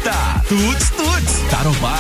está Tuts Tarobá.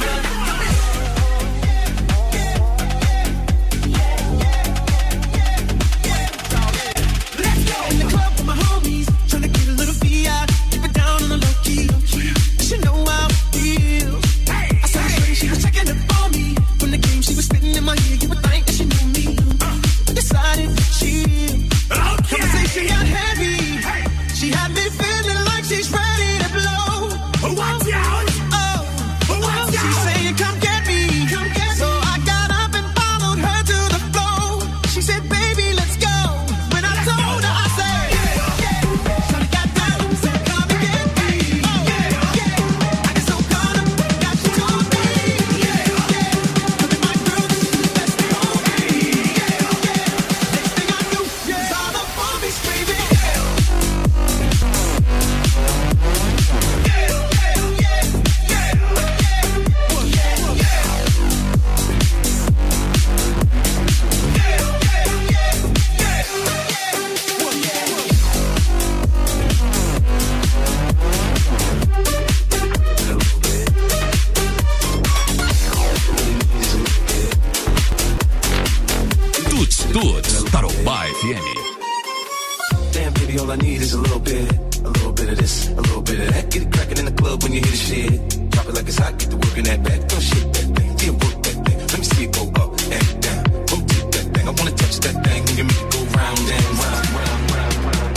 Tuts Tarobá FM. Damn, baby, all I need is a little bit of this, a little bit of that. Get it cracking in the club when you hear the shit. Drop it like it's hot, get to work in that back. Don't shake that thing, yeah, work that thing. Let me see it go up and down. Rotate that thing, I wanna touch that thing when you make it go round and round, round, round, round,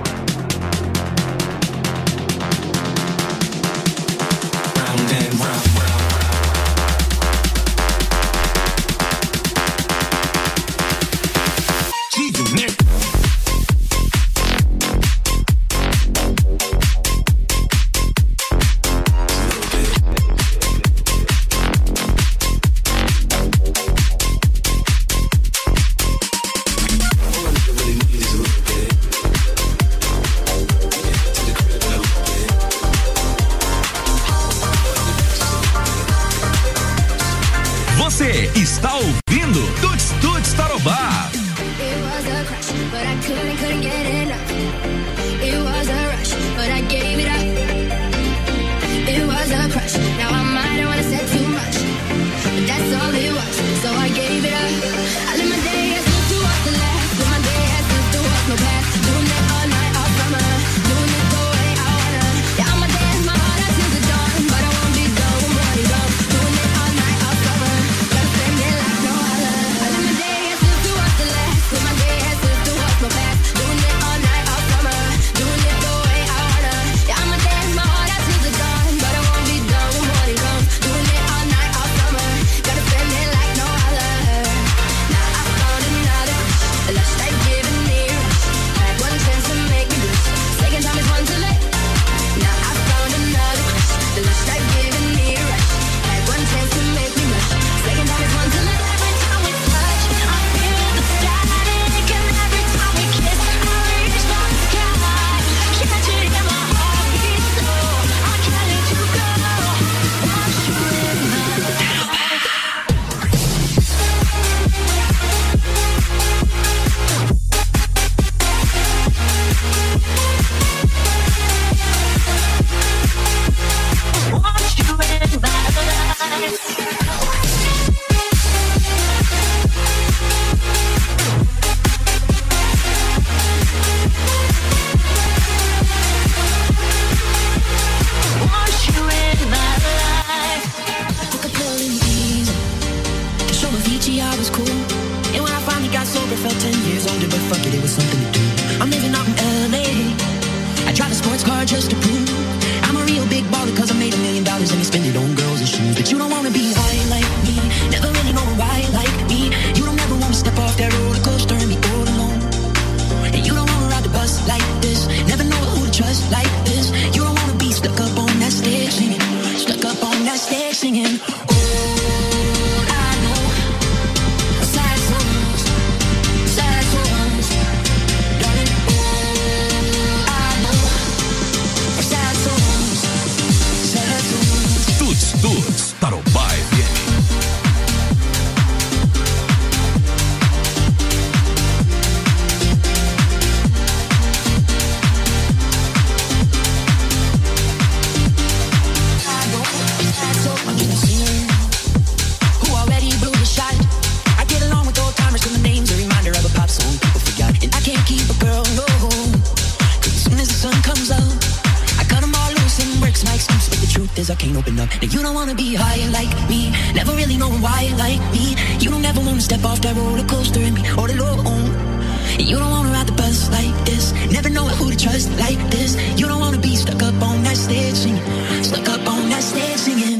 round. Round and round, round. Você está ouvindo Tuts Tarobá. It was a crush, but I couldn't get enough. It was a rush, but I gave it up. It was a crush, now I might have said too much, but that's all it was, so I gave it up. I live my day as if it was the last, live my day as if there was no past. Doing it all night, all summer, doing it the way I wanna. Yeah, I'ma dance my heart out till the dawn, but I won't be done when morning comes. Doing it all night, all summer, gotta spend it like no other. I live my day as if it was the last, live my day as if there was no past. Doing it all night, all summer, doing it the way I wanna. Yeah, I'ma dance my heart out till the dawn, but I won't be done when morning comes. Doing it all night, all summer, gotta spend it like no other. Now I found another, a lush life giving me a rush. Had one chance to make me blush, second time is one too late. Now I found another crush, the lush life giving me a rush. Had one chance to make me blush, second time is one too late. Every time we touch, I feel the static, and every time we kiss, I reach for the sky. Can't you hear my heartbeat slow? I can't let you go. Want you in my life. Want you in my life. Want you in my life. Took a pill in the evening to show Avicii I was cool. And when I finally got sober, felt 10 years older, but fuck it, it was something to do. I'm living out in LA. I drive a sports car just to prove I'm a real big baller, cause I made $1 million and I spend it on girls and shoes. But you don't wanna be high like me, never really know why like me. You don't ever wanna step off that roller coaster and be all alone. And you don't wanna ride the bus like this, never know who to trust like this. You don't wanna be stuck up on that stage singing, stuck up on that stage singing. All I know, sad songs, darling. All I know, sad songs. is I can't open up. Now you don't wanna be high like me, never really knowing why you like me. You don't ever wanna step off that roller coaster and be all alone. You don't wanna ride the bus like this, never know who to trust like this. You don't wanna be stuck up on that stage singing, stuck up on that stage singing.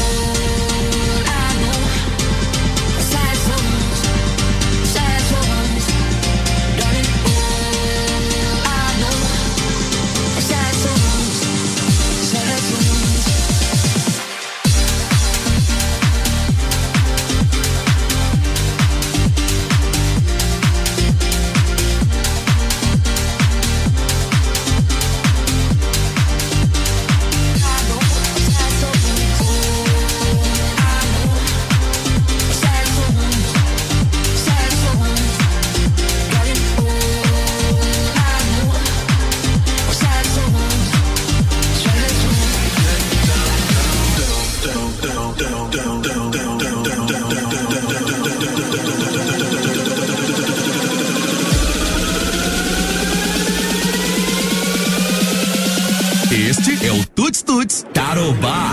Este é o Tuts Tuts Tarobá.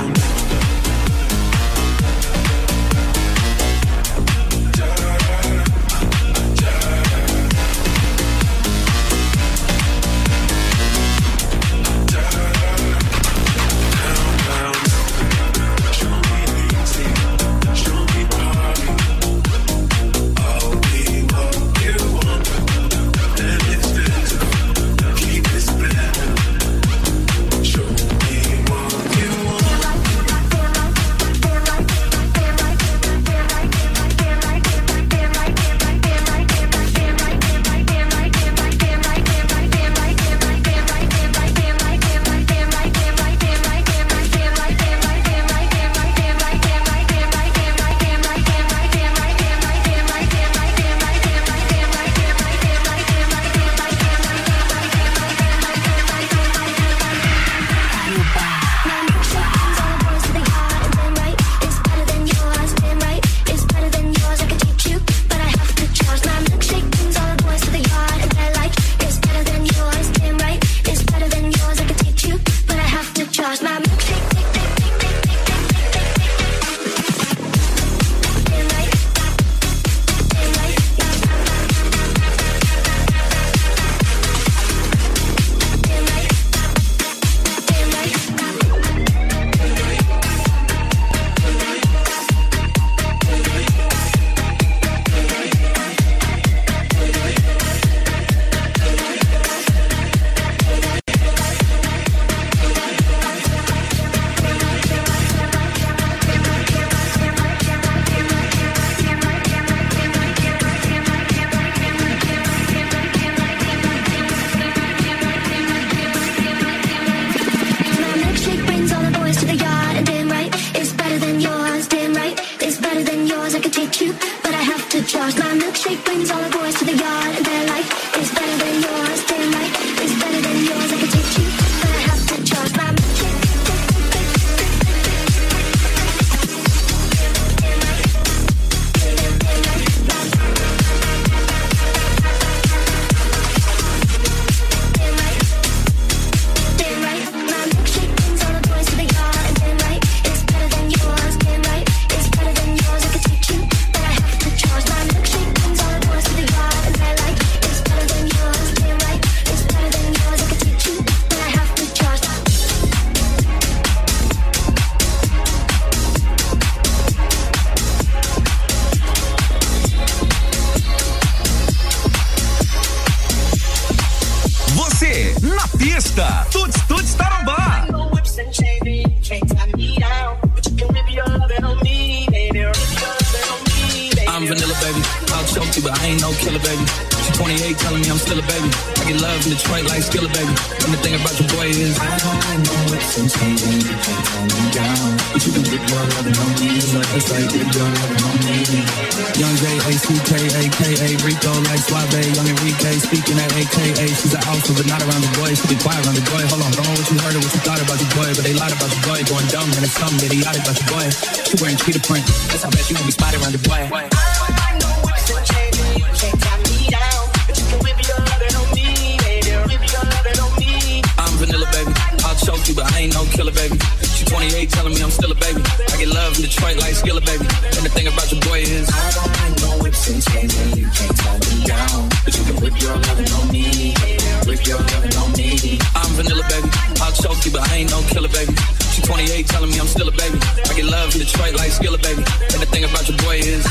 Something idiotic about your boy. She wearing cheetah print. That's how bad you won't be spotted around your boy. I know whips and chains and you can't tie me down, but you can whip your lovin' on me, baby. Whip your lovin' on me. I'm vanilla, baby. I'll choke you, but I ain't no killer, baby. She 28, tell you can't tie me down. But you can whip your lovin' on me, whip your lovin' on me. I'm vanilla, baby. I'll choke you, but I ain't no killer, baby. She 28, telling me I'm still a baby. I get love in Detroit like Skilla, baby. And the thing about your boy is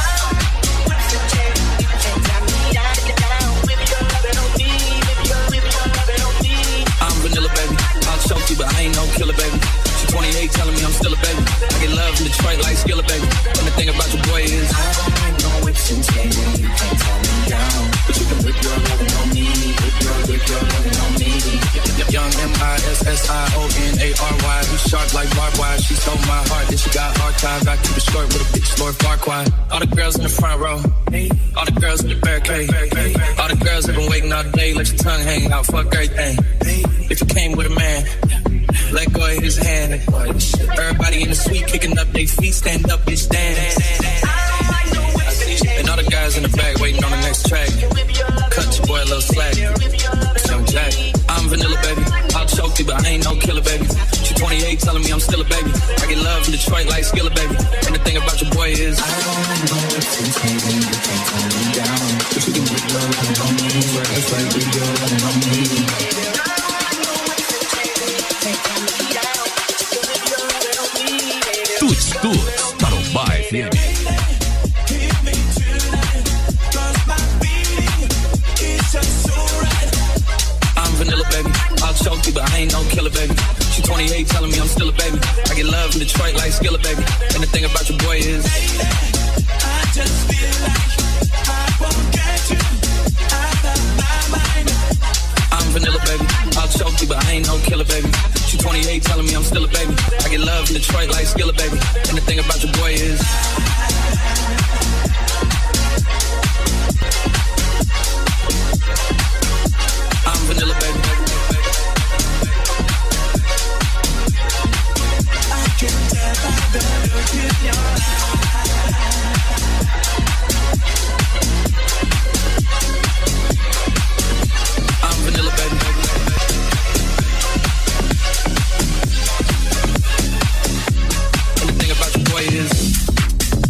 I'm vanilla, baby. I'll choke you, but I ain't no killer, baby. She 28, telling me I'm still a baby. I get love in Detroit like Skilla, baby. And the thing about your boy is I don't need no whips and chains, you can't tie me down. But you can whip your lovin' on me, whip your lovin' on me. Young MISSIONARY, who's sharp like barbed wire. She stole my heart, then she got archived. I keep it short with a bitch, Lord Farquaad. All the girls in the front row, all the girls in the barricade, all the girls have been waiting all day, let your tongue hang out, fuck everything. If you came with a man, let go of his hand. Everybody in the suite kicking up their feet, stand up, bitch, dance. And all the guys in the back waiting on the next track. Cut your boy a little slack. Young Jack, I'm vanilla, baby. I'll choke you, but I ain't no killer, baby. She 28, telling me I'm still a baby. I get love in Detroit like Skilla, baby. And the thing about your boy is I don't need no whips and chains, you can't tie me down. But you can whip your lovin' on me, that's right, whip your lovin' on me. Tuts, Tarobá FM. I'm vanilla, baby. I'll choke you, but I ain't no killer, baby. She 28, telling me I'm still a baby. I get love in Detroit like Skilla, baby. And the thing about your boy is I just feel like I won't get you out of my mind. I'm vanilla, baby. I'll choke you, but I ain't no killer, baby. She 28, telling me I'm still a baby. I get love in Detroit like Skilla, baby. And the thing about your boy is I'm vanilla, baby. I can tell by the look in your I'm vanilla, baby. And the thing about your boy is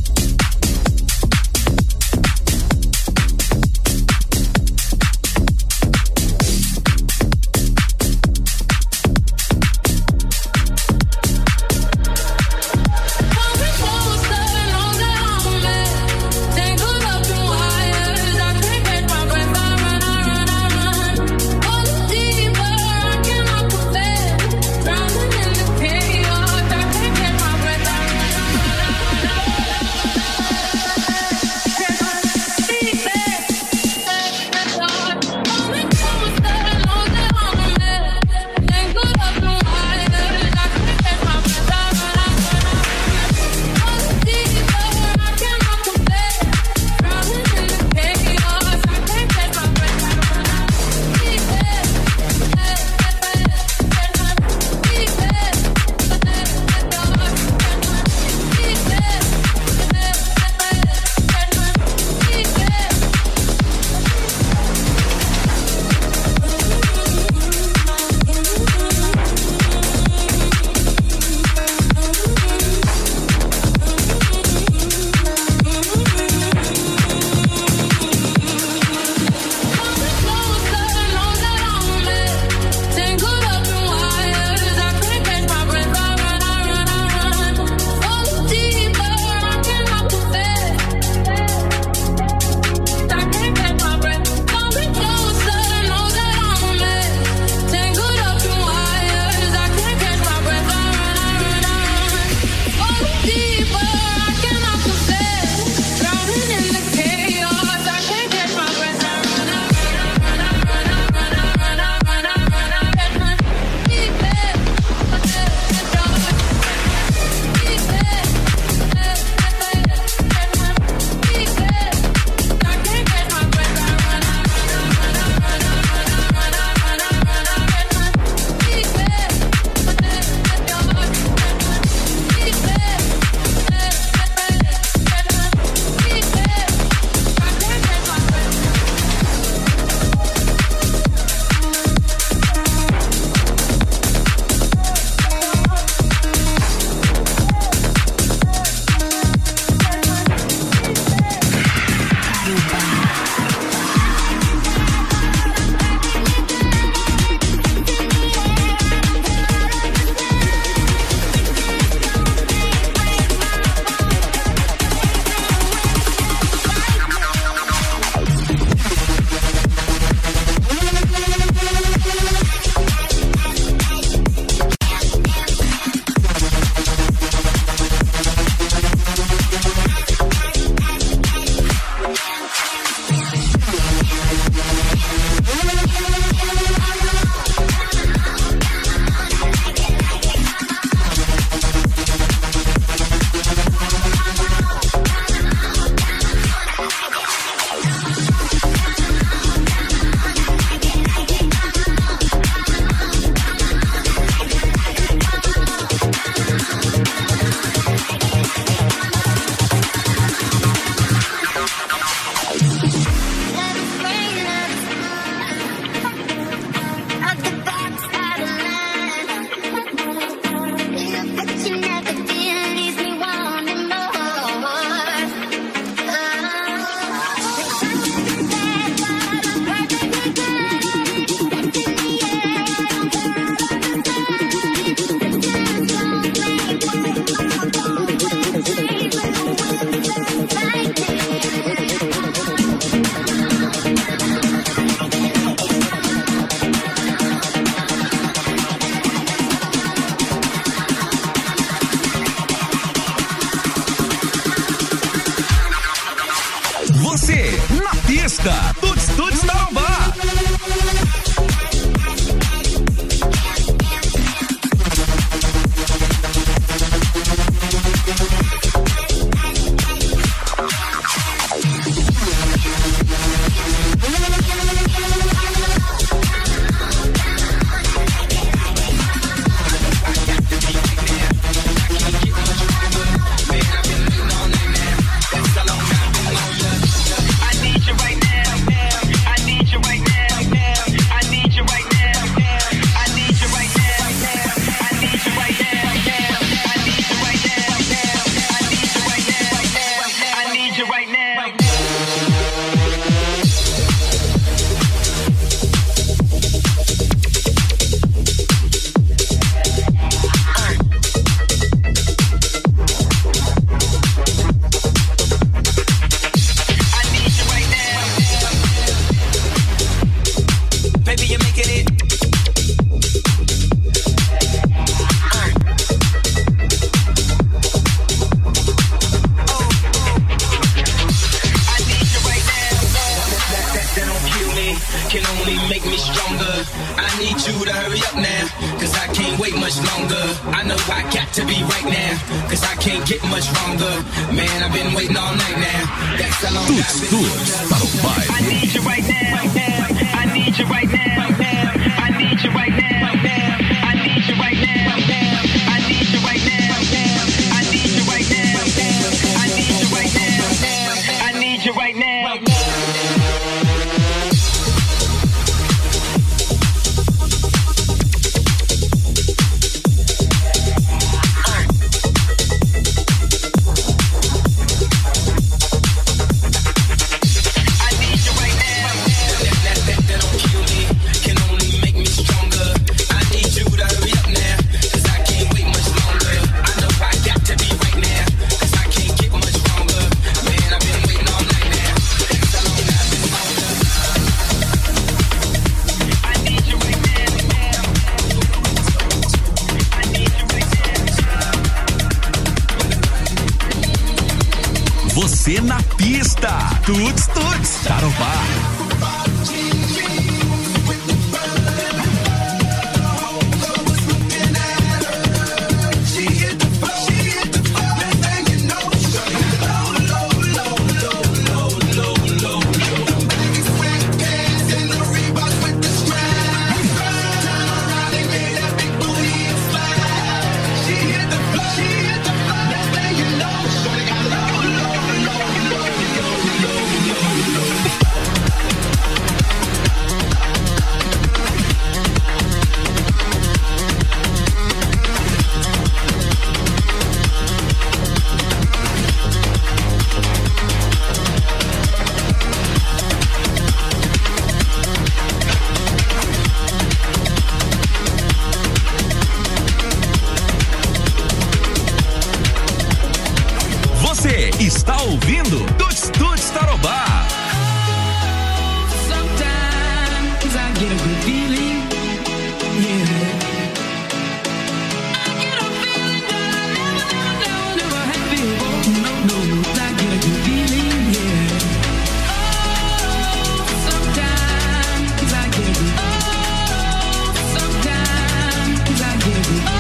pista, Tuts Tuts Tarobá. Você na pista, Tuts Tuts Tarobá. Você está ouvindo Tuts Tuts Tarobá. Sometimes I get a good feeling, yeah. I get a feeling that I never had before. No, I get a good feeling, yeah. Oh, sometimes I get a good. Oh, sometimes I get a good.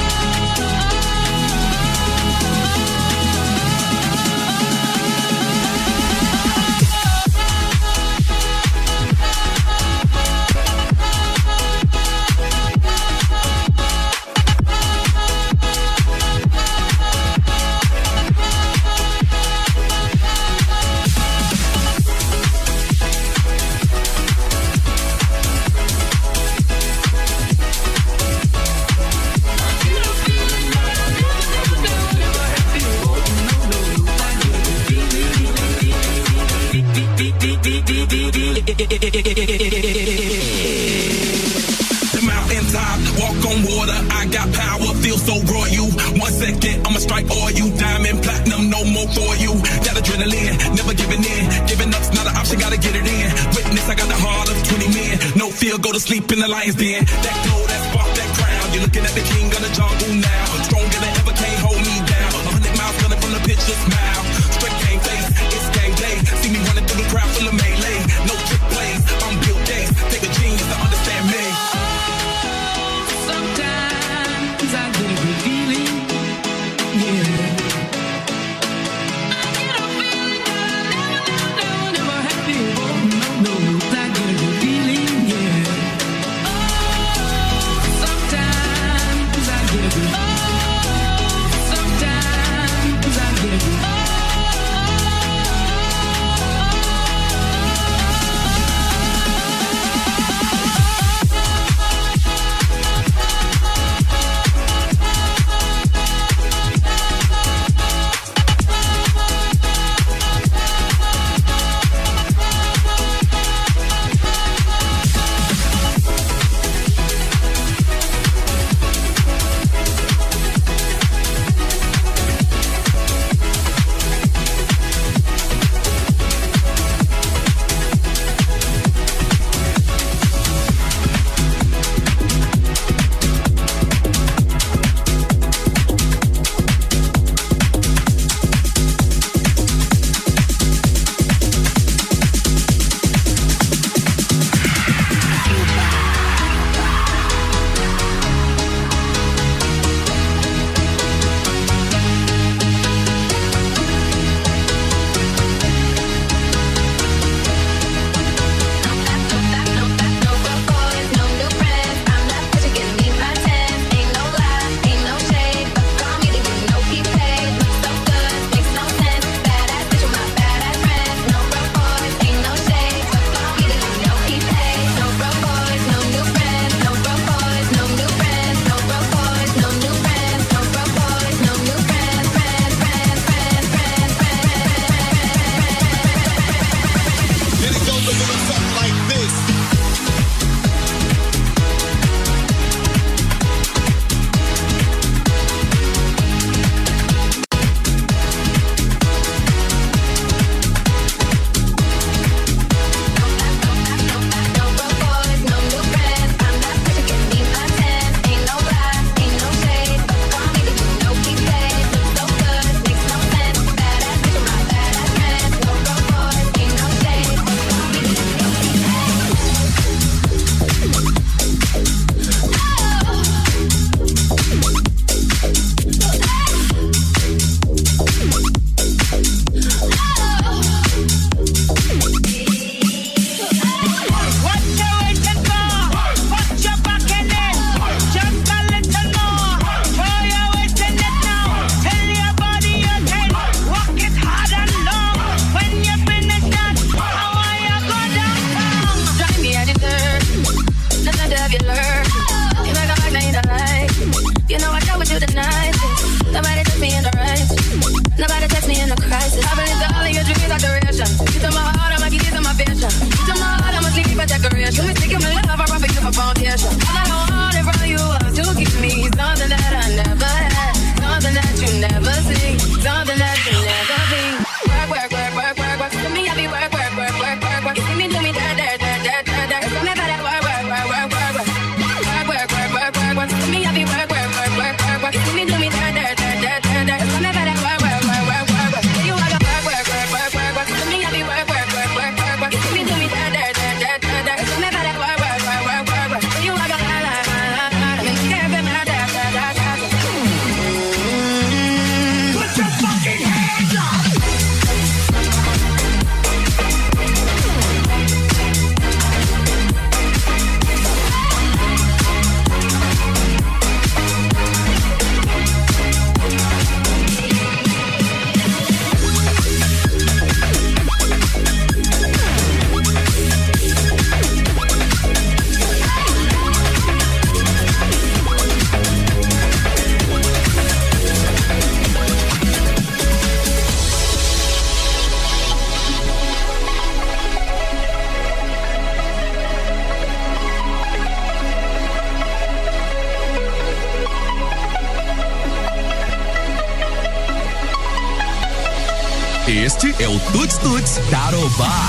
The mountaintop, walk on water, I got power, feel so royal. 1 second, I'ma strike all you. Diamond, platinum, no more for you. That adrenaline, never giving in. Giving up's not an option, gotta get it in. Witness, I got the heart of 20 men. No fear, go to sleep in the lion's den. That glow, that spark, that crown. You're looking at the king of the jungle now. Stronger than ever, can't hold me down. 100 miles running from the picture, smile. Straight game face, it's game day. See me running through the crowd full of melee. No Este é o Tuts Tuts Tarobá.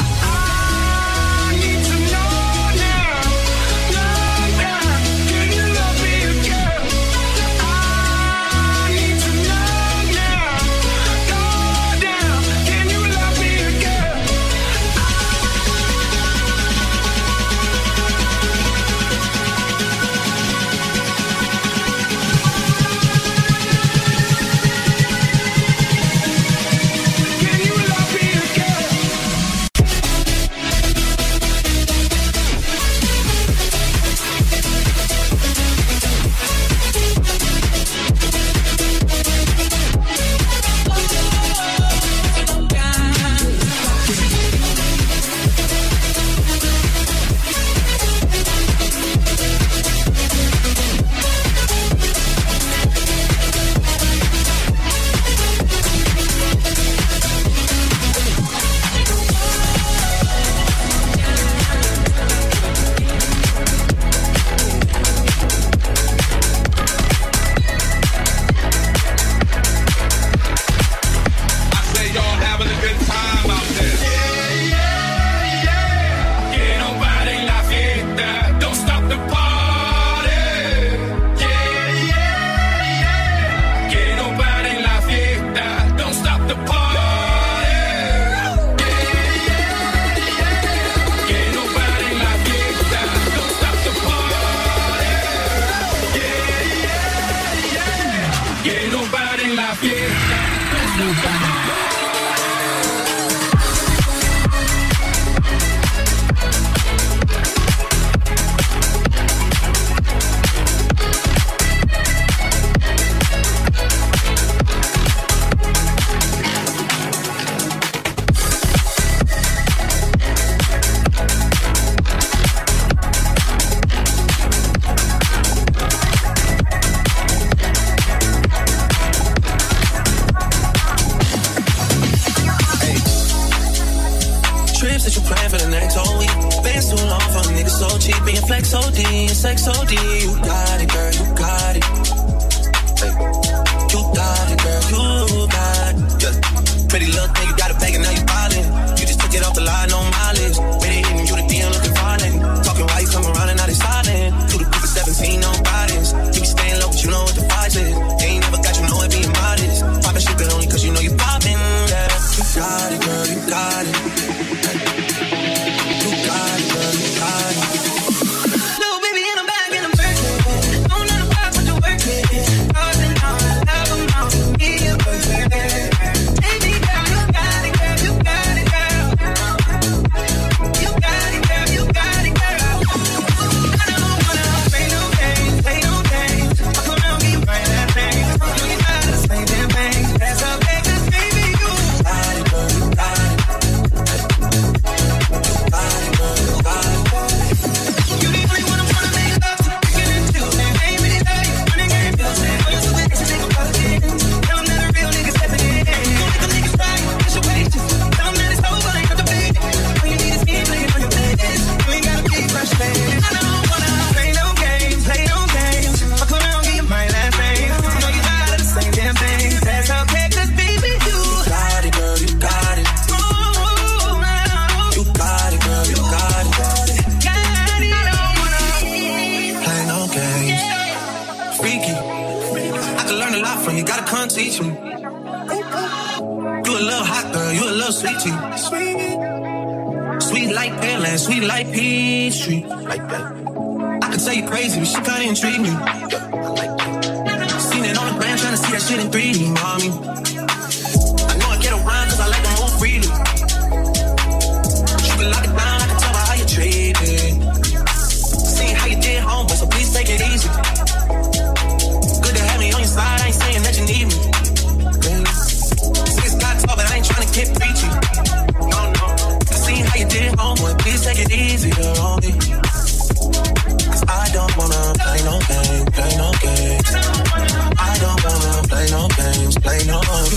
Play no games, play no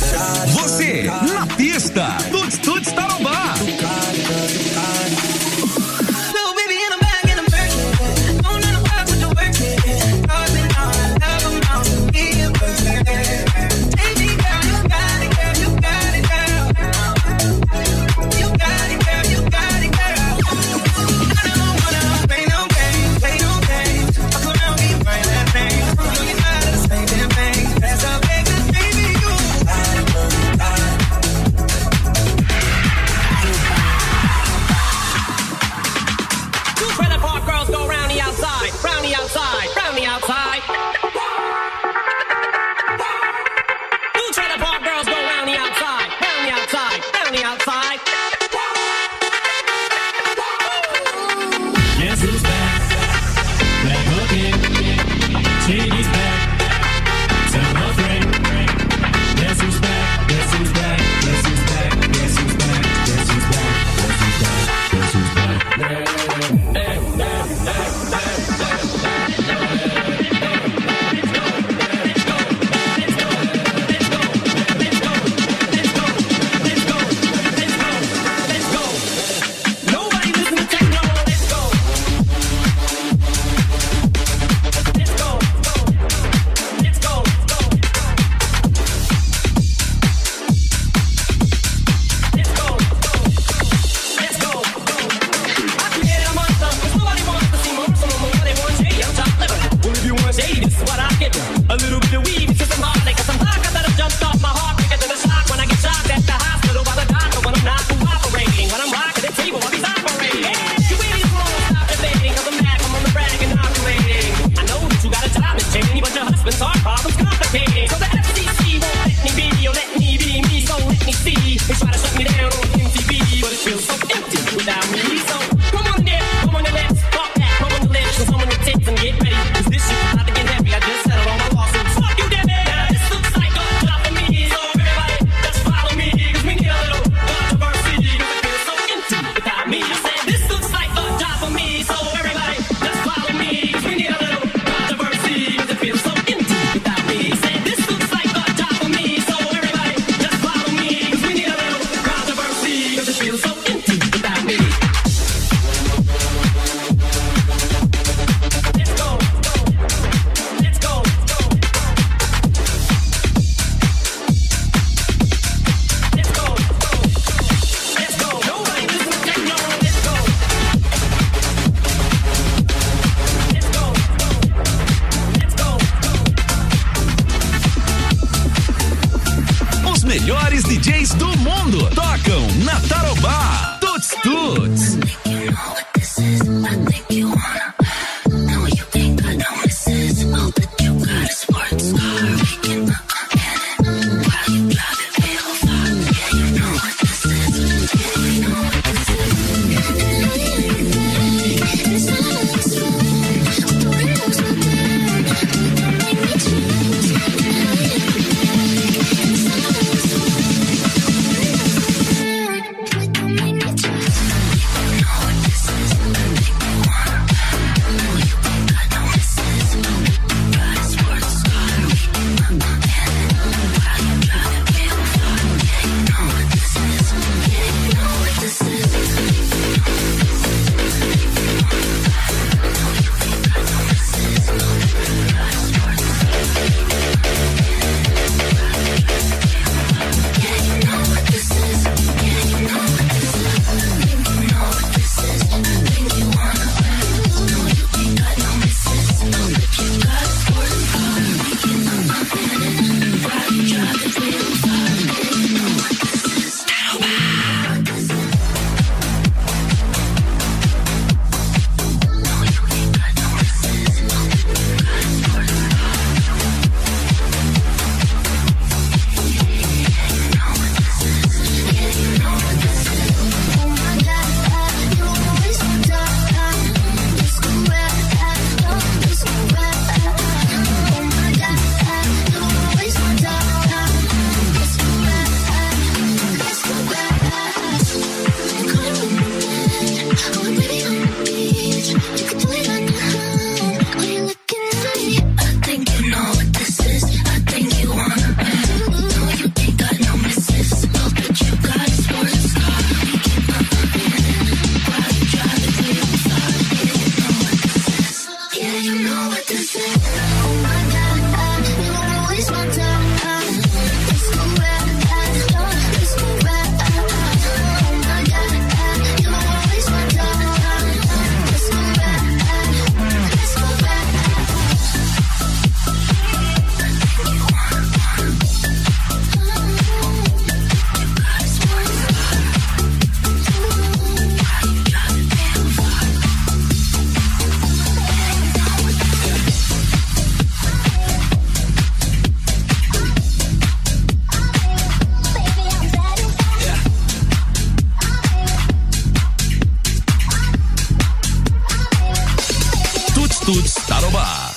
melhores do mundo tocam na Tarobá. Tuts Tuts. Tuts Tarobá.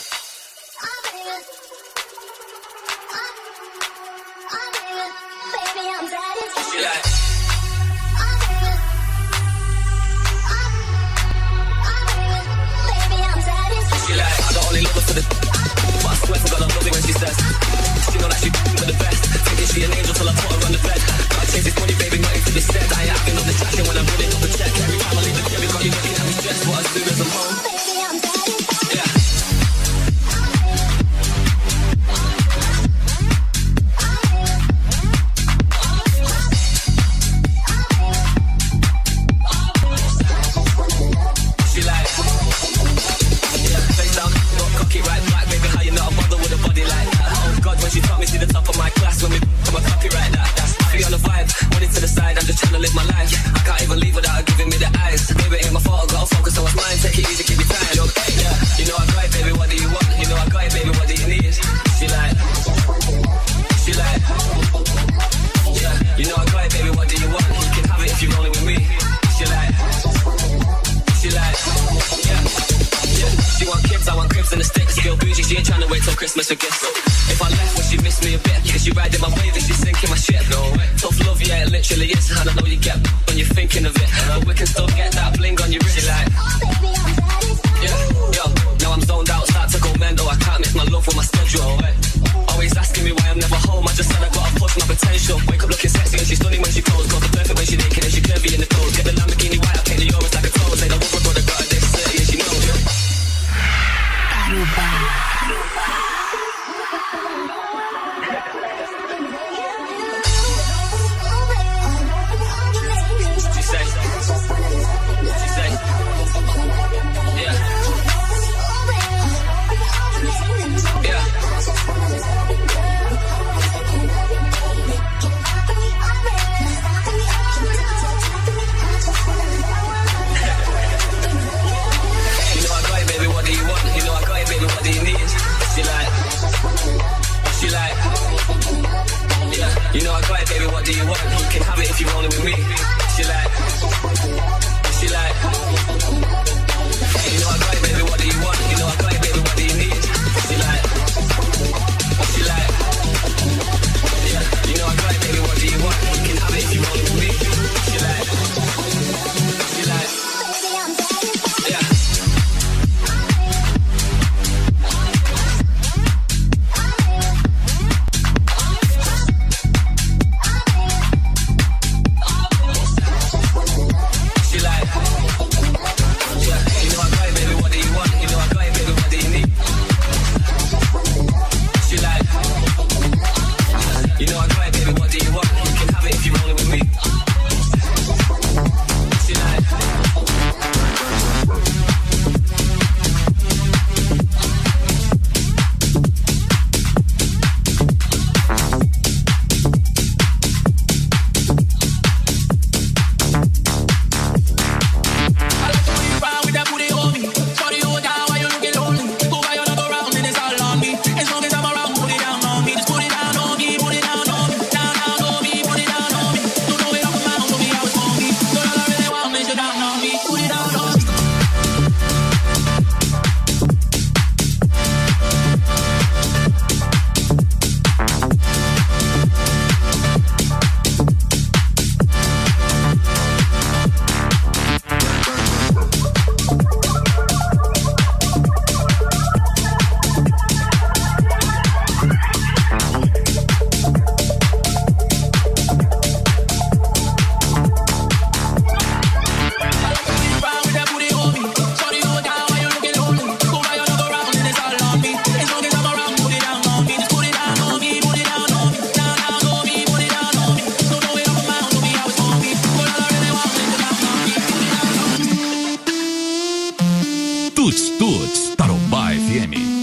Tuts Tuts, Tarobá FM.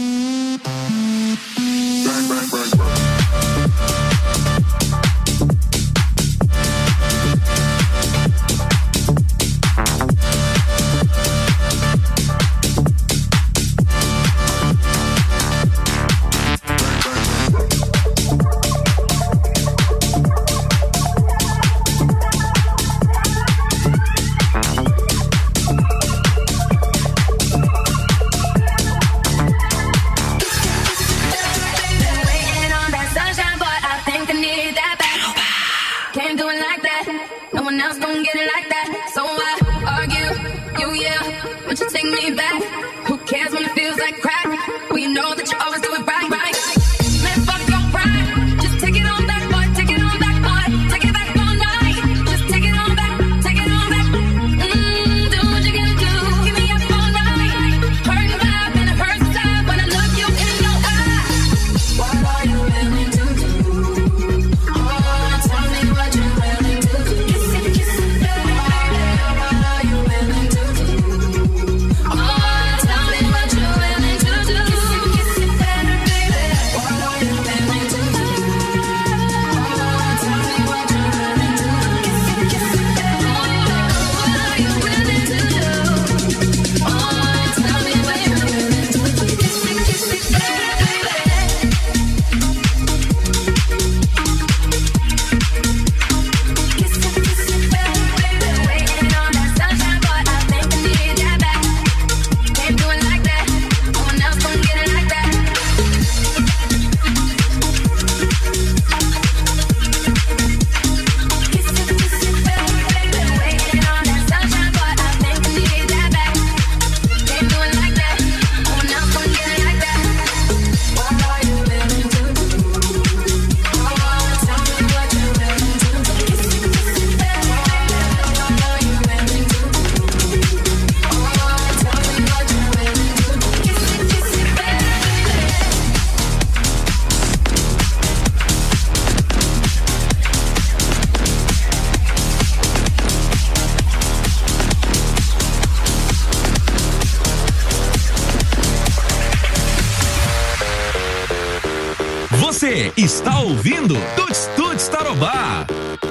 Você está ouvindo Tuts Tuts Tarobá.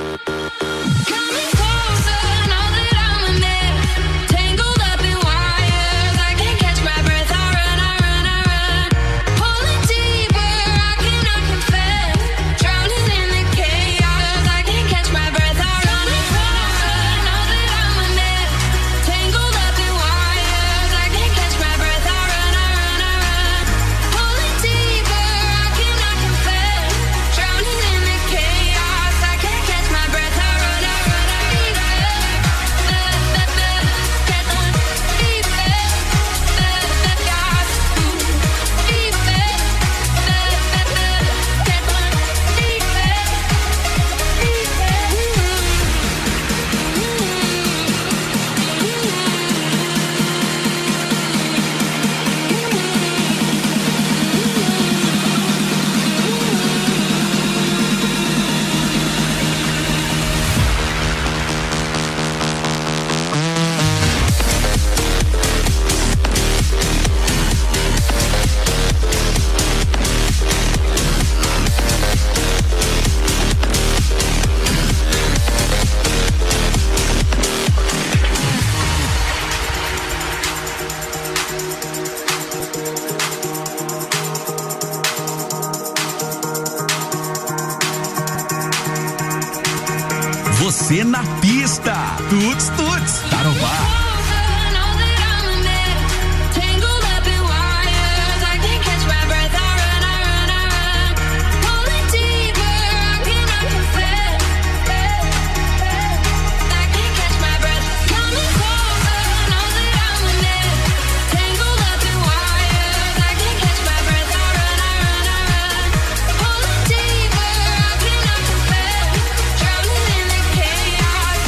Você na pista. Tuts Tuts Tarobá. Chaos.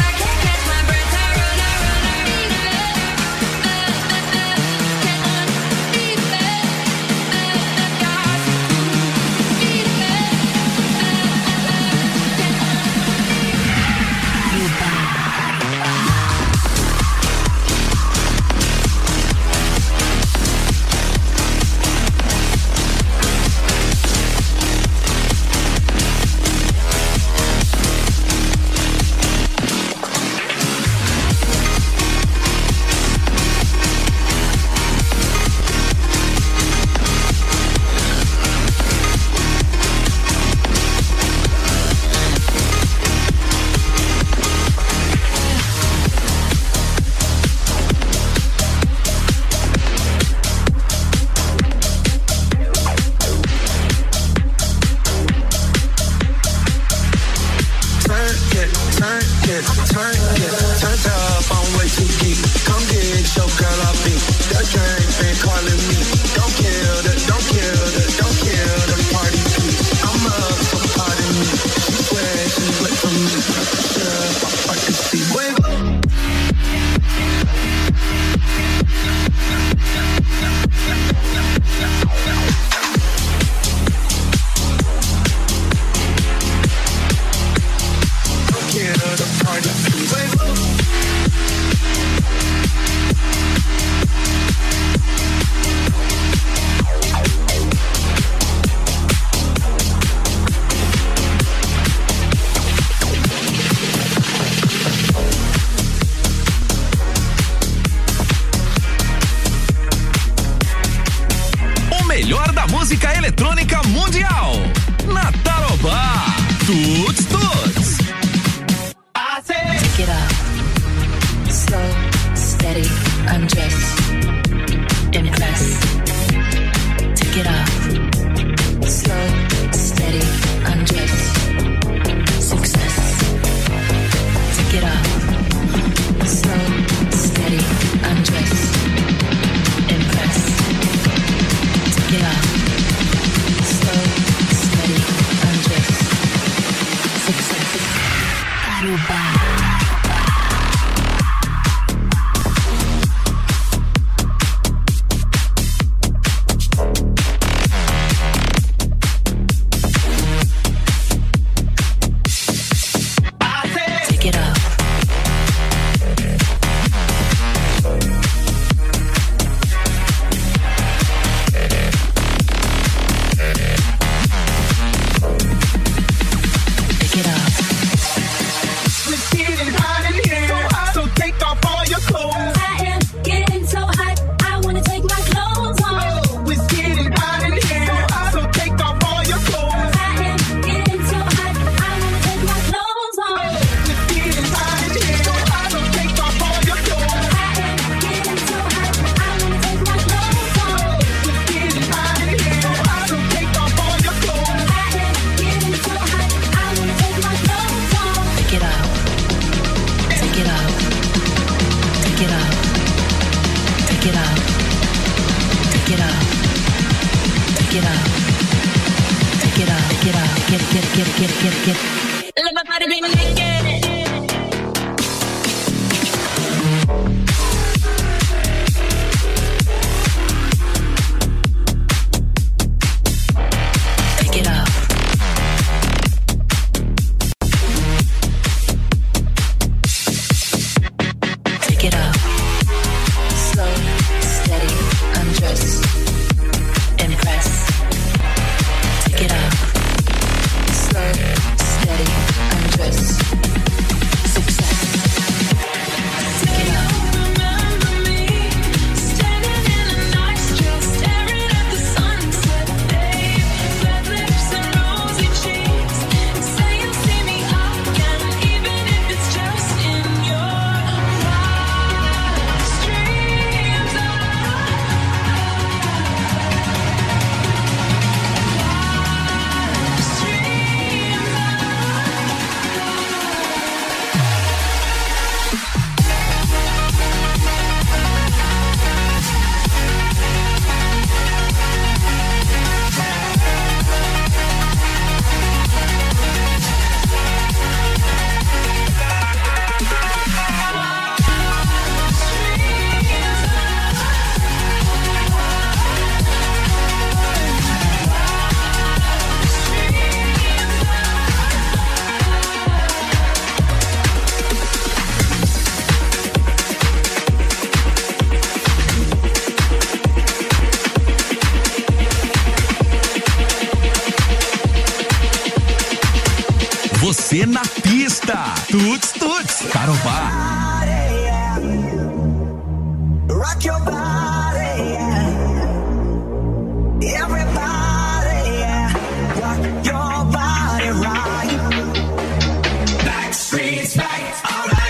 beat. The drink been calling me. Don't kill the party please. I'm up, so pardon me. She swear she went from me. Sure, I can see. Wait. Música eletrônica mundial na Tarobá. Tuts, tuts. Take it up, slow, steady, undress, impress. Take it up, slow, steady, undress, success. Take it up, slow, steady, undress, impress. Take it up. Você na pista. Tuts, tuts. Tarobá. Rock your body, yeah. Everybody, yeah. Rock your body right. Backstreet's back, all right.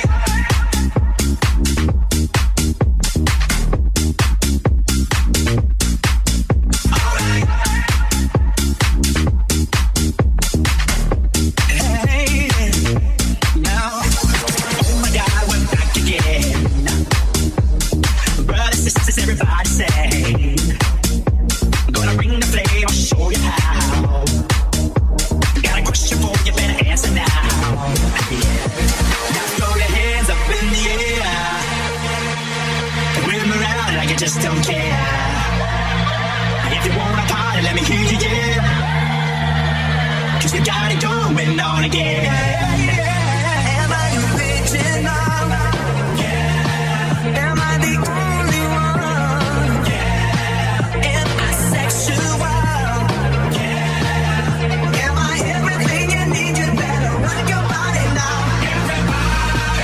Sister everybody say. Gonna bring the flame, I'll show you how. Got a question for you, better answer now. Yeah. Now throw your hands up in the air. Wave them around like you just don't care. If you wanna party, let me hear you, yeah. 'Cause you got it going on again. Am I original? Yeah. Am I the only one? Yeah. Am I sexual? Yeah. Am I everything you need? You better rock your body now. Everybody,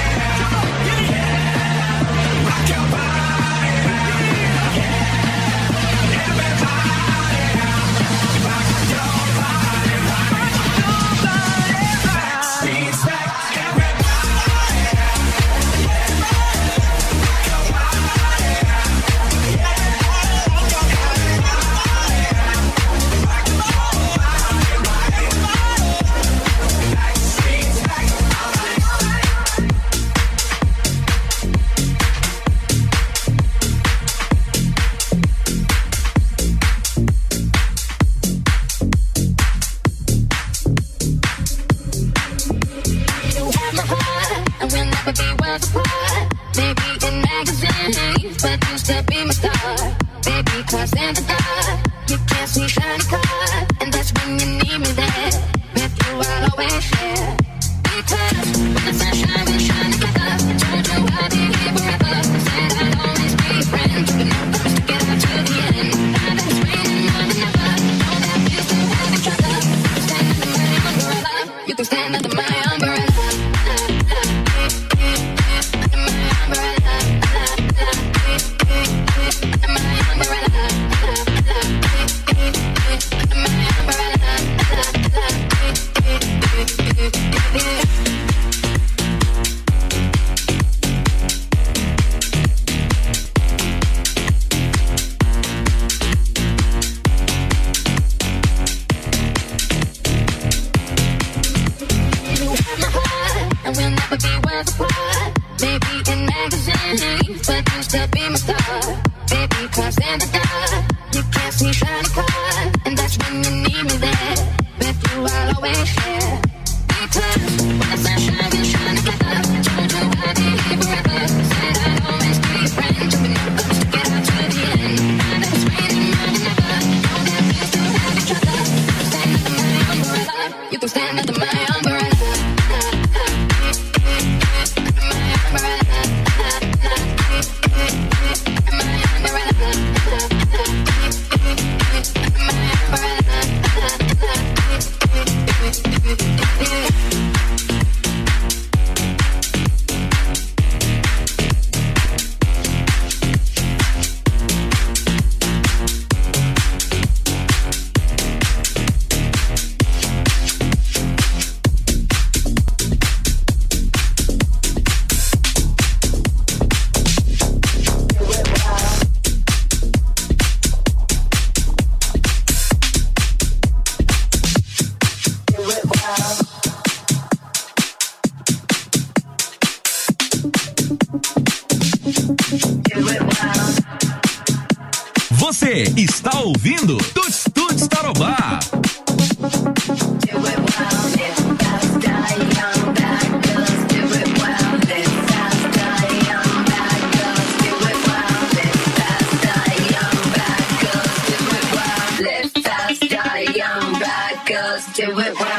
yeah. Rock your body, yeah. Everybody, rock your body, rock your body. Backstreet's back, everybody, rock your body, yeah. Rock your body, rock your body, Backstreet's back, You have my heart, and we'll never be worlds apart. Maybe in magazines, but you still be my star. Baby, cause in the dark, you can't see shiny cars, and that's when you need me there. With you, I'll always share. Because when the sunshine will shine together, I told you I'll be here forever. Said I'd always be your friend, but no promise to get out to the end. Now that it's raining more than ever, know that we still have each other. Stand under my umbrella, you can stand under my umbrella. You have my heart, and we'll never be worlds apart. Maybe in magazines, but you still be my star. Baby, cause in the dark, you can't see shiny cars, and that's when you need me there. With you, I'll always share. Because when the sunshine will shine together, I told you I'll be here forever. Said I'd always be your friend, but no promise to get out to the end. Now that it's raining more than ever, know that we still have each other. Stand under my umbrella, you can stand under my umbrella. Você está ouvindo Tuts Tuts Tarobá. Do it well.